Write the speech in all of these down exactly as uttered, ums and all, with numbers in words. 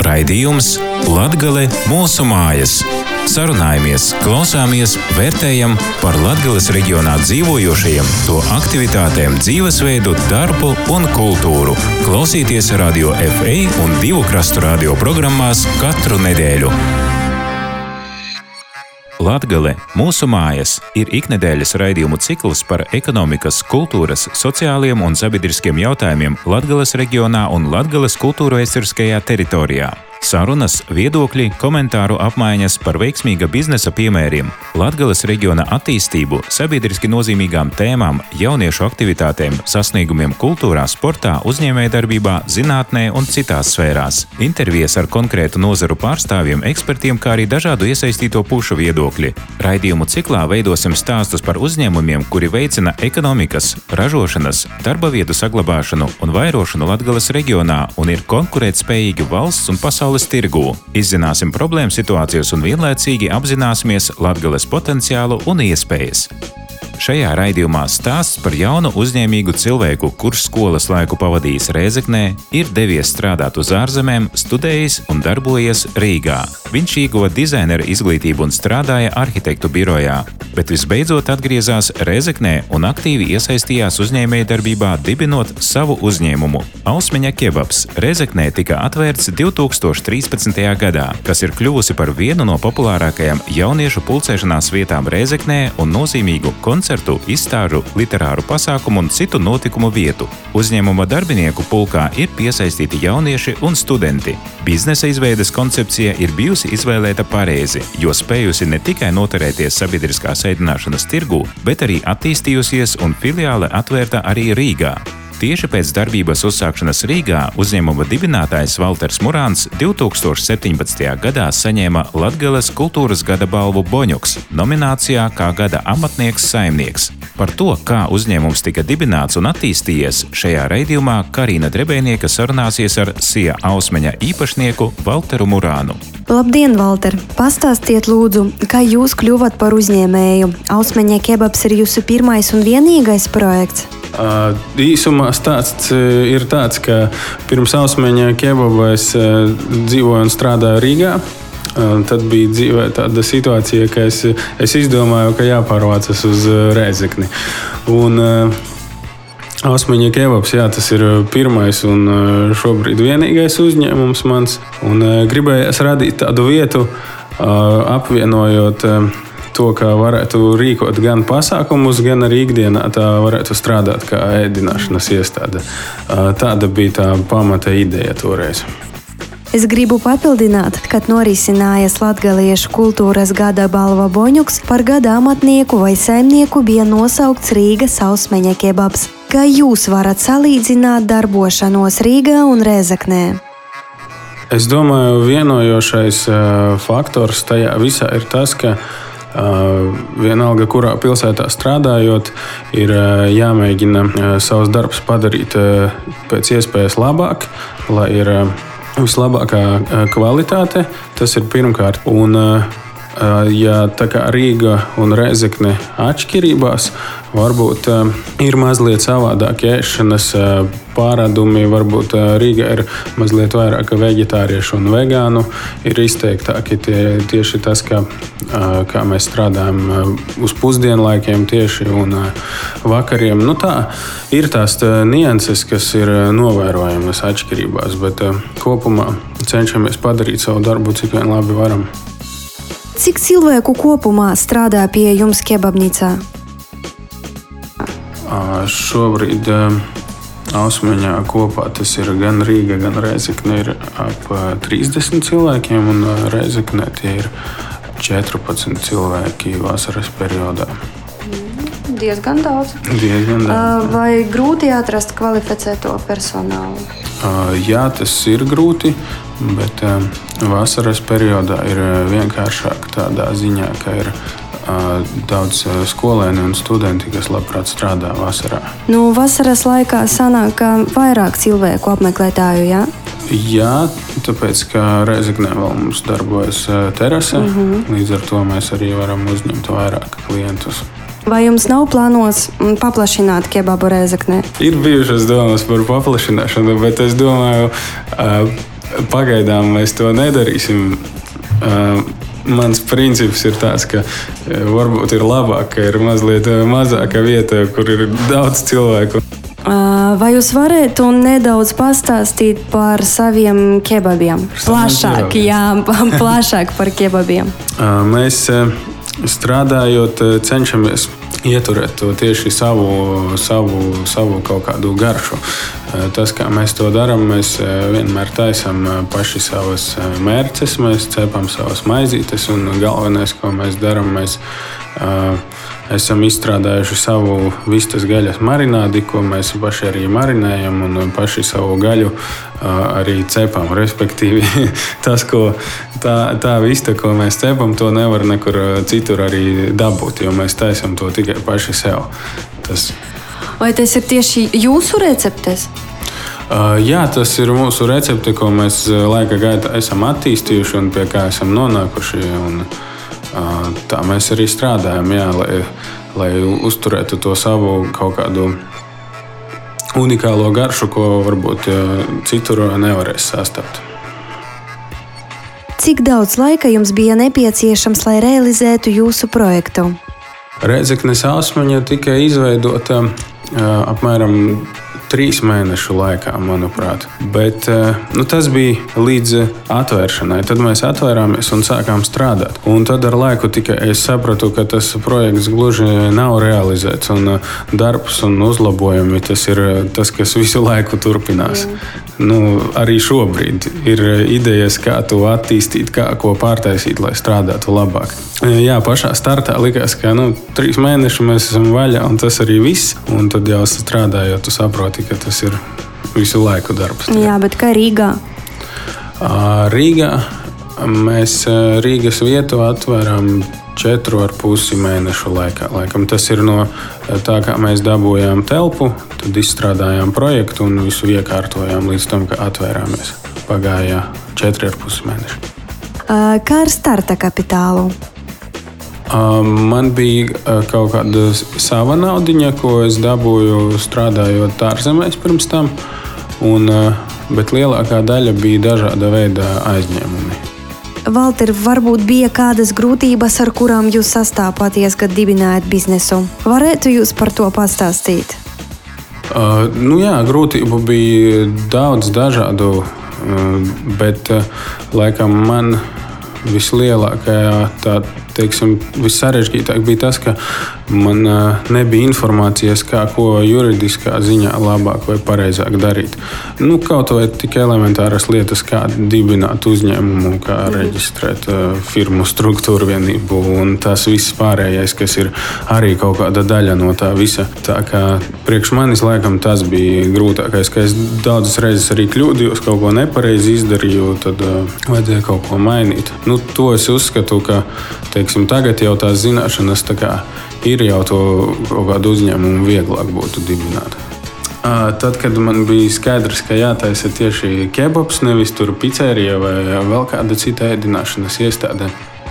Raidījums Latgale mūsu mājas. Sarunājamies, klausāmies, vērtējam par Latgales reģionā dzīvojošajiem, to aktivitātēm, dzīvesveidu, darbu un kultūru. Klausīties Radio F A un Divu krastu radio programmās katru nedēļu. Latgale mūsu mājas ir iknedēļas raidījumu cikls par ekonomikas, kultūras, sociāliem un sabiedriskiem jautājumiem Latgales reģionā un Latgales kultūrvēsturiskajā teritorijā. Sarunas, viedokļi, komentāru apmaiņas par veiksmīga biznesa piemēriem, Latgales reģiona attīstību, sabiedriski nozīmīgām tēmām, jauniešu aktivitātēm, sasniegumiem kultūrā, sportā, uzņēmējdarbībā, zinātnē un citās sfērās. Intervijas ar konkrētu nozaru pārstāvjiem, ekspertiem, kā arī dažādu iesaistīto pušu viedokļi. Raidījumu ciklā veidosim stāstus par uzņēmumiem, kuri veicina ekonomikas, ražošanas, darba vietu saglabāšanu un vairošanu Latgales reģionā un ir konkurētspējīgi valsts un pasaules tirgū. Izzināsim problēmu situācijas un vienlaicīgi apzināsimies Latgales potenciālu un iespējas. Šajā raidījumā stāsts par jaunu uzņēmīgu cilvēku, kurš skolas laiku pavadījis Rēzeknē, ir devies strādāt uz ārzemēm, studējis un darbojies Rīgā. Viņš ieguva dizainera izglītību un strādāja arhitektu birojā, bet visbeidzot atgriezās Rēzeknē un aktīvi iesaistījās uzņēmējdarbībā, dibinot savu uzņēmumu. Ausmeņa kebabs Rēzeknē tika atvērts divi tūkstoši trīspadsmitajā gadā, kas ir kļuvusi par vienu no populārākajām jauniešu pulcēšanās vietām Rēzeknē un nozīmīgu koncertu, izstāžu, literāru pasākumu un citu notikumu vietu. Uzņēmuma darbinieku pulkā ir piesaistīti jaunieši un studenti. Biznesa izveides koncepcija ir bijusi izvēlēta pareizi, jo spējusi ne tikai noturēties sabiedriskās ēdināšanas tirgū, bet arī attīstījusies un filiāle atvērta arī Rīgā. Tieši pēc darbības uzsākšanas Rīgā uzņēmuma dibinātājs Valters Murāns divi tūkstoši septiņpadsmitajā gadā saņēma Latgales kultūras gada balvu Boņuks nominācijā kā gada amatnieks saimnieks. Par to, kā uzņēmums tika dibināts un attīstījies, šajā raidījumā Karina Drebēnieka sarunāsies ar Sija Ausmeņa īpašnieku Valteru Murānu. Labdien, Valter! Pastāstiet lūdzu, kā jūs kļuvat par uzņēmēju? Ausmeņa kebabs ir jūsu pirmais un vienīgais projekts? Uh, īsumā stāsts ir tāds, ka pirms Ausmeņa kebaba es uh, dzīvoju un strādāju Rīgā. Uh, tad bija dzīvē tāda situācija, ka es, es izdomāju, ka jāpārvācas uz Rēzekni. Un uh, Ausmeņa kebabs, jā, tas ir pirmais un uh, šobrīd vienīgais uzņēmums mans. Un uh, gribējās radīt tādu vietu, uh, apvienojot uh, to, kā varētu rīkot gan pasākumus, gan arī ikdienā tā varētu strādāt kā ēdināšanas iestāde. Tāda bija tā pamata ideja toreiz. Es gribu papildināt, kad norisinājās Latgaliešu kultūras gada balva Boņuks, par gada amatnieku vai saimnieku bija nosaukts Rīgas Ausmeņa kebabs. Kā jūs varat salīdzināt darbošanos Rīgā un Rēzeknē? Es domāju, vienojošais faktors tajā visā ir tas, ka Uh, vienalga, kurā pilsētā strādājot, ir uh, jāmēģina uh, savus darbus padarīt uh, pēc iespējas labāk, lai ir uh, vislabākā uh, kvalitāte. Tas ir pirmkārt. Un, uh, ja tā kā Rīga un Rēzekne atšķirībās, varbūt uh, ir mazliet savādāk ēšanas uh, pārādumi. Varbūt uh, Rīgā ir mazliet vairāk veģetāriešu un vegānu. Ir izteiktāki tie, tieši tas, ka, uh, kā mēs strādājam uh, uz pusdienlaikiem tieši un uh, vakariem. Nu tā, ir tās tā, nianses, kas ir uh, novērojamas atšķirībās, bet uh, kopumā cenšamies padarīt savu darbu, cik vien labi varam. Cik cilvēku kopumā strādā pie jums kebabnīcā? Šobrīd Ausmeņā kopā tas ir gan Rīga, gan Rēzekne ir ap trīsdesmit cilvēkiem, un Rēzeknē tie ir četrpadsmit cilvēki vasaras periodā. Diezgan daudz. Diezgan daudz. Vai grūti atrast kvalificēto personālu? Jā, tas ir grūti, bet vasaras periodā ir vienkāršāk tādā ziņā, ka ir daudz skolēni un studenti, kas labprāt strādā vasarā. Nu, vasaras laikā sanāk, ka vairāk cilvēku apmeklētāju, jā? Jā, tāpēc, ka Rēzeknē vēl mums darbojas terase, mm-hmm. līdz ar to mēs arī varam uzņemt vairāk klientus. Vai jums nav plānos paplašināt kebabu Rēzeknē? Ir bijušas domas par paplašināšanu, bet es domāju, pagaidām mēs to nedarīsim. Mans princips ir tāds, ka varbūt ir labāk, ka ir mazliet mazāka vieta, kur ir daudz cilvēku. Vai jūs varētu nedaudz pastāstīt par saviem kebabiem? Plašāk, jā, plašāk par kebabiem. Mēs strādājot cenšamies ieturēt to tieši savu, savu, savu kaut kādu garšu. Tas, kā mēs to darām, mēs vienmēr taisam paši savas mērces, mēs cepam savas maizītes, un galvenais, ko mēs darām, mēs uh, esam izstrādājuši savu vistas gaļas marinādi, ko mēs paši arī marinējam, un paši savu gaļu uh, arī cepam. Respektīvi, tas, ko, tā, tā vista, ko mēs cepam, to nevar nekur citur arī dabūt, jo mēs taisam to tikai paši sev. Tas Vai tas ir tieši jūsu receptes? Uh, jā, tas ir mūsu recepte, ko mēs laika gaitā esam attīstījuši un pie kā esam nonākuši. Un, uh, tā mēs arī strādājam, jā, lai, lai uzturētu to savu kaut kādu unikālo garšu, ko varbūt uh, citur nevarēs sastapt. Cik daudz laika jums bija nepieciešams, lai realizētu jūsu projektu? Rēzeknes Ausmaņa tika izveidota apmēram trīs mēnešu laikā, manuprāt. Bet nu, tas bija līdz atvēršanai. Tad mēs atvērāmies un sākām strādāt. Un tad ar laiku tikai es sapratu, ka tas projekts gluži nav realizēts. Un darbs un uzlabojumi tas ir tas, kas visu laiku turpinās. Nu, arī šobrīd ir idejas, kā to attīstīt, kā ko pārtaisīt, lai strādātu labāk. Jā, pašā startā likās, ka nu, trīs mēneši mēs esam vaļā, un tas arī viss. Un tad jau strādājot, tu saproti, ka tas ir visu laiku darbs. Jā, bet kā Rīgā? Rīgā mēs Rīgas vietu atvērām četru ar pusi mēnešu laikā. Laikam tas ir no tā, kā mēs dabūjām telpu, tad izstrādājām projektu un visu iekārtojām līdz tam, ka atvērāmies. Pagāja četri ar pusi mēneši. Kā ar starta kapitālu? Man bija kaut kāda sava naudiņa, ko es dabūju strādājot ārzemēs pirms tam, un, bet lielākā daļa bija dažāda veida aizņēmumi. Valter, varbūt bija kādas grūtības, ar kurām jūs sastāpāties, kad dibinājāt biznesu? Varētu jūs par to pastāstīt? Uh, nu jā, grūtību bija daudz dažādu, uh, bet uh, laikam man vislielākajā, tā teiksim, vissarežģītāk bija tas, ka man nebija informācijas, kā ko juridiskā ziņā labāk vai pareizāk darīt. Nu, kaut vai tik elementāras lietas, kā dibināt uzņēmumu, kā reģistrēt firmu struktūru vienību un tas viss pārējais, kas ir arī kaut kāda daļa no tā visa. Tā kā priekš manis laikam tas bija grūtākais, ka es daudzas reizes arī kļūdījos, kaut ko nepareizi izdarīju, tad uh, vajadzēja kaut ko mainīt. Nu, to es uzskatu, ka teiksim, tagad jau tās zināšanas tā kā ir, jau to kaut kādu uzņēmumu vieglāk būtu dibināt. Tad, kad man bija skaidrs, ka jātaisa tieši kebabs, nevis tur picerija vai vēl kāda cita ēdināšanas iestāde,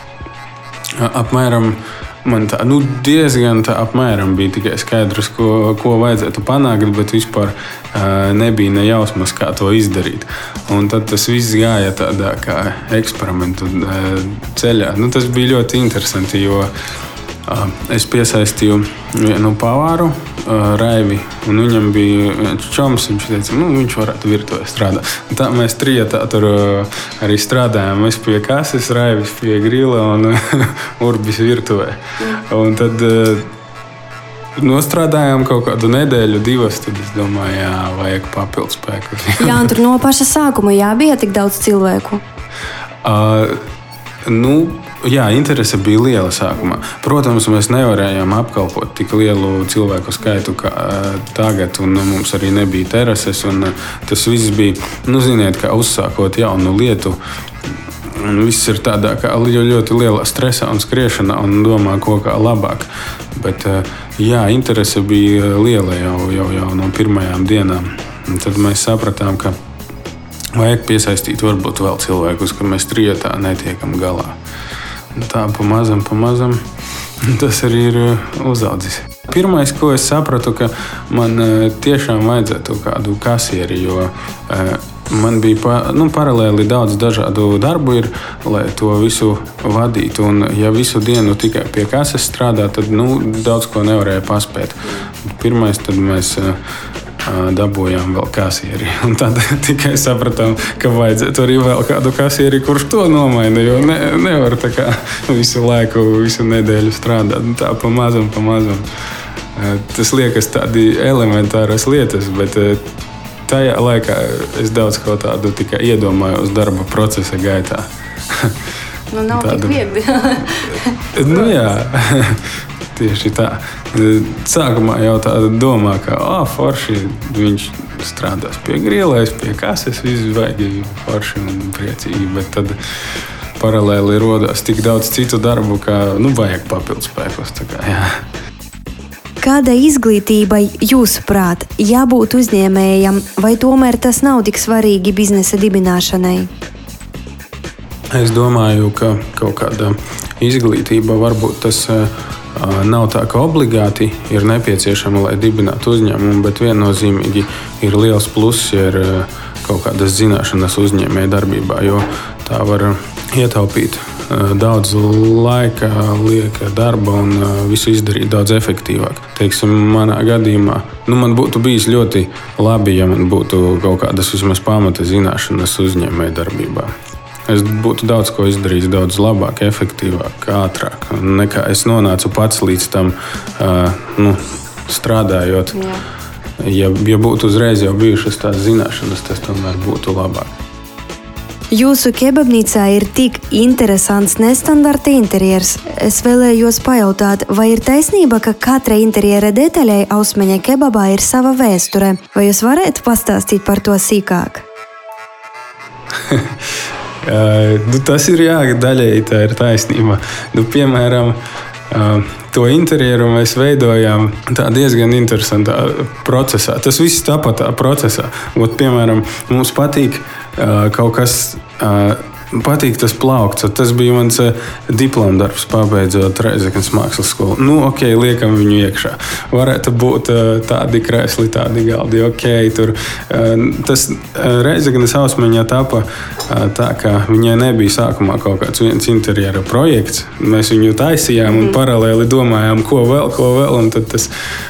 apmēram man tā, nu, diezgan tā apmēram bija tikai skaidrs, ko, ko vajadzētu panākt, bet vispār nebija ne jausmas, kā to izdarīt. Un tad tas viss gāja tādā kā eksperimentu ceļā. Nu, tas bija ļoti interesanti, jo es piesaistīju vienu pavāru, Raivi, un viņam bija viens čoms, viņš teica, nu, viņš varētu virtuvē strādāt. Un tā mēs trijotā tur arī strādājām. Es pie kases, Raivis pie grila un Urbis virtuvē. Un tad nostrādājām kaut kādu nedēļu, divas, tad es domāju, jā, vajag papildu spēku. Jā, un tur no paša sākuma jā, bija tik daudz cilvēku? Uh, nu, jā, interese bija liela sākumā. Protams, mēs nevarējām apkalpot tik lielu cilvēku skaitu kā tagad, un mums arī nebija terases, un tas viss bija, nu, ziniet, kā uzsākot jaunu lietu. Viss ir tādā kā ļoti lielā stresā un skriešanā un domā, ko kā labāk. Bet, jā, interese bija liela jau, jau, jau no pirmajām dienām. Un tad mēs sapratām, ka vajag piesaistīt varbūt vēl cilvēkus, ka mēs trijotā netiekam galā. Un tā pamazam, pamazam tas arī ir uzaudzis. Pirmais, ko es sapratu, ka man tiešām vajadzētu kādu kasieri, jo man bija pa, nu, paralēli daudz dažādu darbu, ir, lai to visu vadītu. Un, ja visu dienu tikai pie kases strādā, tad nu, daudz ko nevarēja paspēt. Pirmais, tad mēs dabūjām vēl kasieri. Un tad tikai sapratām, ka vajadzētu arī vēl kādu kasieri, kurš to nomaina. Jo ne, nevar tā kā visu laiku, visu nedēļu strādāt. Tā pa mazam, pa mazam. Tas liekas tādi elementāras lietas, bet tajā laikā es daudz ko tādu tikai iedomājos darba procesa gaitā. Nu, nav tādu... tik viegli. Nu jā, tieši tā. Sākumā jau tāda domā, ka oh, forši viņš strādās pie grilēs, pie kases, viss vajag forši un priecīgi, bet tad paralēli rodās tik daudz citu darbu, ka nu, vajag papildus spēkos. Tā kā, jā. Kāda izglītībai jūsuprāt jābūt uzņēmējam, vai tomēr tas nav tik svarīgi biznesa dibināšanai? Es domāju, ka kaut kāda izglītība varbūt tas nav tā, ka obligāti ir nepieciešama, lai dibinātu uzņēmumu, bet viennozīmīgi ir liels pluss, ja ir kaut kādas zināšanas uzņēmēja darbībā, jo tā var ietaupīt daudz laika, lieka darba un visu izdarīt daudz efektīvāk. Teiksim, manā gadījumā nu, man būtu bijis ļoti labi, ja man būtu kaut kādas vismaz pamata zināšanas uzņēmēja darbībā. Es būtu daudz ko izdarījis daudz labāk, efektīvāk, ātrāk. Nekā es nonācu pats līdz tam nu, strādājot. Jā. Ja, ja būtu uzreiz jau bijušas tās zināšanas, tas tomēr būtu labāk. Jūsu kebabnīcā ir tik interesants nestandarta interjers. Es vēlējos pajautāt, vai ir taisnība, ka katra interjera detaļai Ausmeņa kebabā ir sava vēsture? Vai jūs varētu pastāstīt par to sīkāk? nu, tas ir jā, daļēji tā ir taisnība. Nu, piemēram, to interjeru mēs veidojām tā diezgan interesantā procesā. Tas viss tāpat tā procesā. Ot, piemēram, mums patīk kaut kas, patīk tas plaukts. Tas bija mans diplomdarbs, pabeidzot Reizeknes mākslas skolu. Nu, ok, liekam viņu iekšā. Varētu būt tādi krēsli, tādi galdi, ok. Tur. Tas Reizeknes Ausmeņā tapa tā, ka viņai nebija sākumā kaut kāds viens interjera projekts. Mēs viņu taisījām un paralēli domājām, ko vēl, ko vēl. Un tad tas,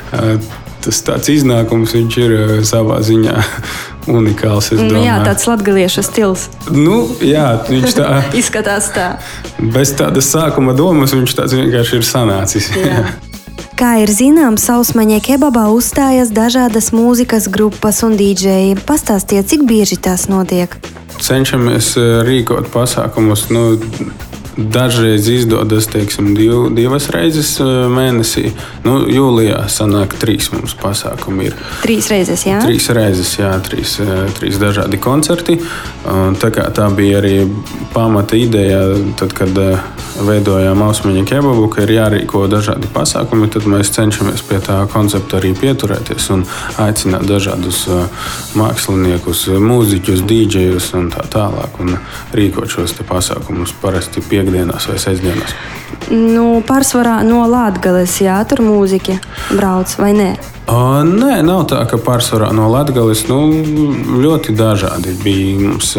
tas tāds iznākums, viņš ir savā ziņā unikāls, es domāju. Jā, tāds latgaliešu stils. Nu, jā, viņš tā... Izskatās tā. Bez tādas sākuma domas viņš tāds vienkārši ir sanācis. Jā. Kā ir zināms, Ausmeņa kebabā uzstājas dažādas mūzikas grupas un dīdžeji. Pastāstiet, cik bieži tās notiek? Cenšamies rīkot pasākumus, nu, dažreiz izdodas, teiksim, div, divas reizes mēnesī. Nu, jūlijā sanāk trīs mums pasākumi ir. Trīs reizes, jā? Trīs reizes, jā, trīs, trīs dažādi koncerti. Tā kā tā bija arī pamata ideja, tad, kad veidojām Ausmeņa kebabu, ka ir jārīko dažādi pasākumi, tad mēs cenšamies pie tā koncepta arī pieturēties un aicināt dažādus māksliniekus, mūziķus, dīdžejus un tā tālāk un rīkot šos te pasākumus parasti piekdienās vai sestdienās. Nu, pārsvarā no Latgales, jā, tur mūziķi brauc, vai nē? O, nē, nav tā, ka pārsvarā no Latgales, nu, ļoti dažādi bija mums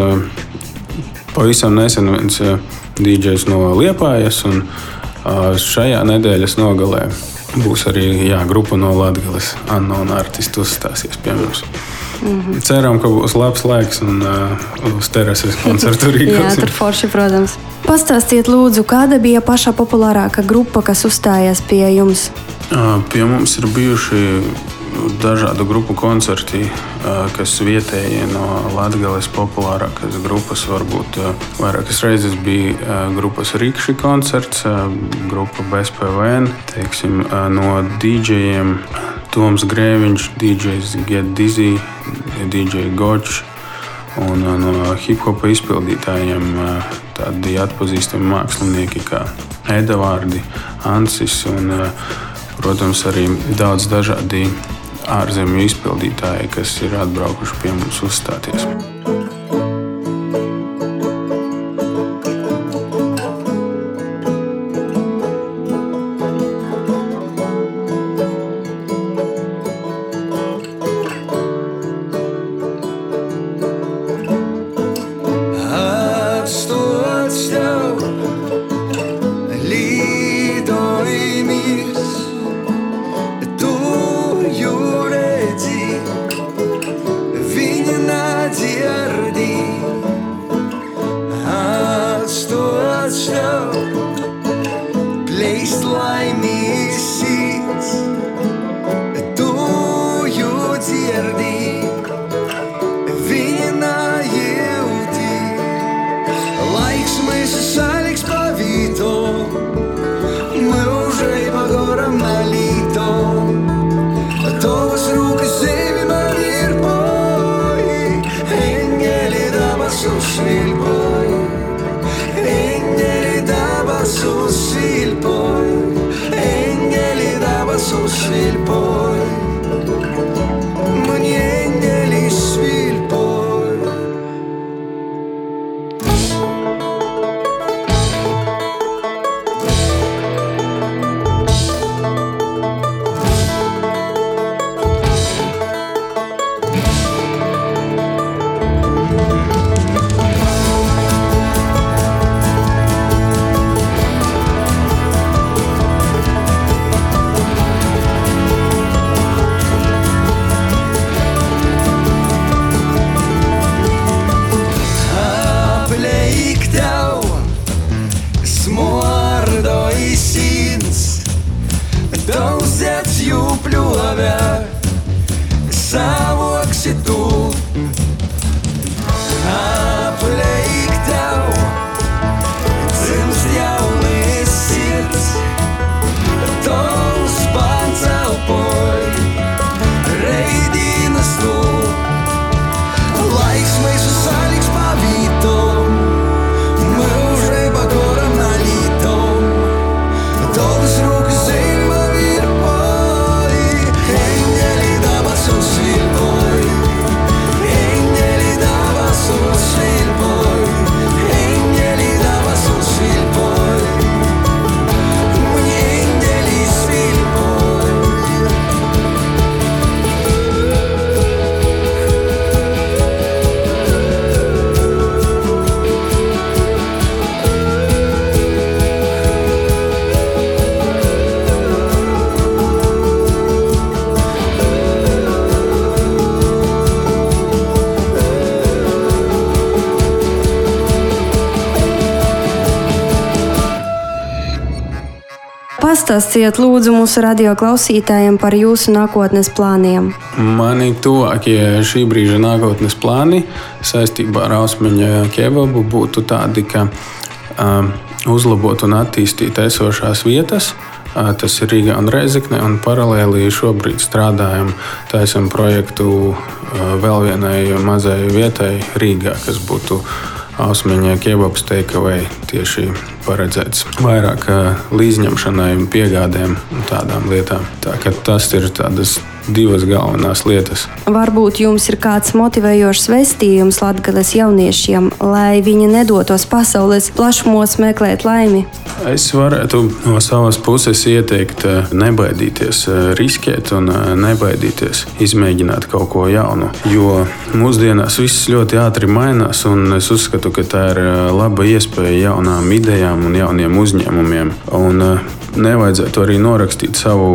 pavisam nesen viens dīdžejs no Liepājas, un šajā nedēļas nogalē būs arī jā, grupa no Latgales, Unknown Artists uzstāsies pie mums. Mm-hmm. Ceram, ka būs labs laiks un uh, uz terases koncertu rīkosim. Jā, tur forši, protams. Pastāstiet lūdzu, kāda bija pašā populārākā grupa, kas uzstājās pie jums? Uh, pie mums ir bijuši dažādu grupu koncerti, uh, kas vietēji no Latgales populārākās grupas. Varbūt uh, vairākas reizes bija uh, grupas Rikši koncerts, uh, grupa B S P V N, teiksim, uh, no dīdžejiem Toms Grēviņš, dīdžejs Get Dizzy, dīdžej Gočs un no hip-hopa izpildītājiem tādi atpazīstami mākslinieki kā Edavārdi, Ansis un, protams, arī daudz dažādi ārzemju izpildītāji, kas ir atbraukuši pie mums uzstāties. Pastāstiet lūdzu mūsu radio klausītājiem par jūsu nākotnes plāniem. Mani tuvākie šī brīža nākotnes plāni saistībā ar Ausmeņa kebabu būtu tādi, ka um, uzlabot un attīstīt esošās vietas. Tas ir Rīgā un Rēzeknē, un paralēli šobrīd strādājam, taisam projektu vēl vienai mazai vietai Rīgā, kas būtu Ausmeņa kebabs takeaway, tieši paredzēts vairāk līdzņemšanai un piegādēm un tādām lietām. Tā ka tas ir tādas divas galvenās lietas. Varbūt jums ir kāds motivējošs vēstījums Latgales jauniešiem, lai viņi nedotos pasaules plašumos meklēt laimi? Es varētu no savas puses ieteikt nebaidīties riskēt un nebaidīties izmēģināt kaut ko jaunu, jo mūsdienās viss ļoti ātri mainās, un es uzskatu, ka tā ir laba iespēja jaunām idejām un jauniem uzņēmumiem. Un nevajadzētu arī norakstīt savu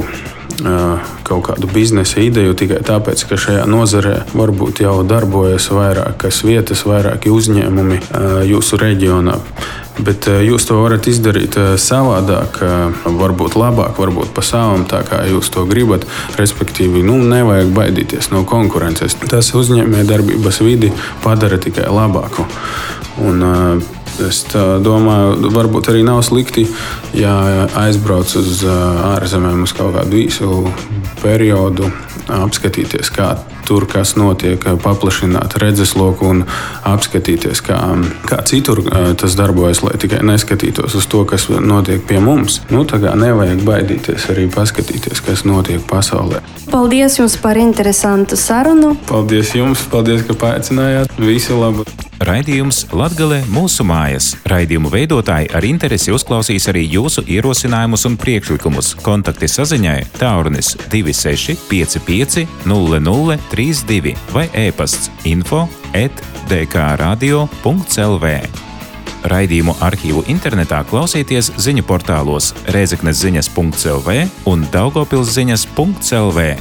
kaut kādu biznesa ideju tikai tāpēc, ka šajā nozarē varbūt jau darbojas vairākas vietas, vairāki uzņēmumi jūsu reģionā. Bet jūs to varat izdarīt savādāk, varbūt labāk, varbūt pa savam, tā kā jūs to gribat. Respektīvi, nu, nevajag baidīties no konkurences. Tas uzņēmējdarbības vidi padara tikai labāku. Un, es domāju, varbūt arī nav slikti, ja aizbrauc uz ārzemēm uz kaut kādu īsu periodu, apskatīties, kā tur kas notiek, paplašināt redzesloku un apskatīties, kā, kā citur tas darbojas, lai tikai neskatītos uz to, kas notiek pie mums. Nu, tā kā nevajag baidīties arī paskatīties, kas notiek pasaulē. Paldies jums par interesantu sarunu. Paldies jums, paldies, ka paaicinājāt. Visu labu! Raidījums Latgale mūsu mājas. Raidījumu veidotāji ar interesi uzklausīs arī jūsu ierosinājumus un priekšlikumus. Kontakti saziņai tālrunis divi seši pieci pieci nulle nulle trīs divi vai e-pasts info at d k radio punkts l v. Raidījumu arhīvu internetā klausieties ziņu portālos rēzeknes ziņas punkts l v un daugavpils ziņas punkts l v.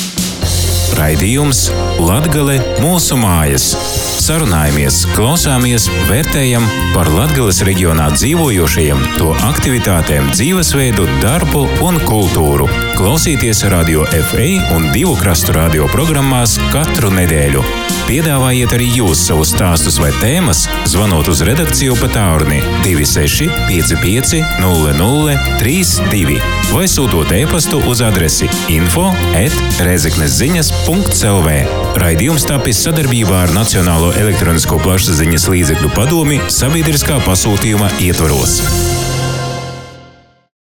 Raidījums Latgale mūsu mājas. Sarunājamies, klausāmies, vērtējam par Latgales reģionā dzīvojošajiem, to aktivitātēm, dzīvesveidu, darbu un kultūru. Klausieties Radio F A un Divu krastu radio programmās katru nedēļu. Piedāvājiet arī jūs savus stāstus vai tēmas, zvanot uz redakciju pa tālruni divi seši pieci pieci nulle nulle trīs divi vai sūtot e-pastu uz adresi info at rēzeknes ziņas punkts l v. Raidījums tapis sadarbībā ar Nacionālo elektronisko plašsaziņas līdzekļu padomi sabiedriskā pasūtījuma ietvaros.